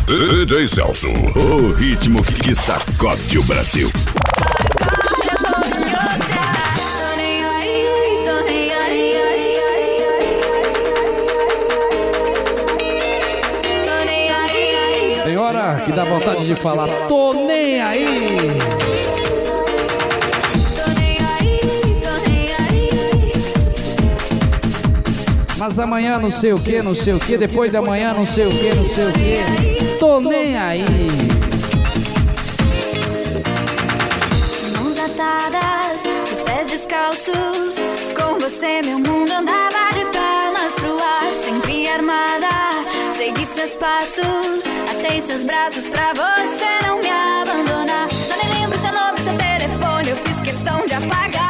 DJ Celso, o ritmo que sacode o Brasil. Tem hora que dá vontade de falar, tô nem aí. Mas amanhã não sei o que, não sei o que, depois de amanhã não sei o que, não sei o que. Tô nem aí. Mãos atadas, de pés descalços, com você meu mundo andava de pernas pro ar, sempre armada. Segui seus passos, atei seus braços pra você não me abandonar. Já nem lembro seu nome, seu telefone, eu fiz questão de apagar.